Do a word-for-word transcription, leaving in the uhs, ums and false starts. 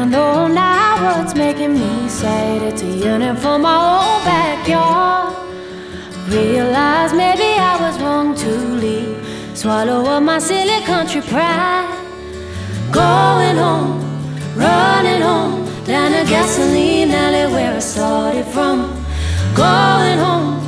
know now what's making me sad. It's a yearning for my old backyard. Realize maybe I was wrong to leave, swallow up my silly country pride. Going home, running home, down the gasoline alley where I started from. Going home,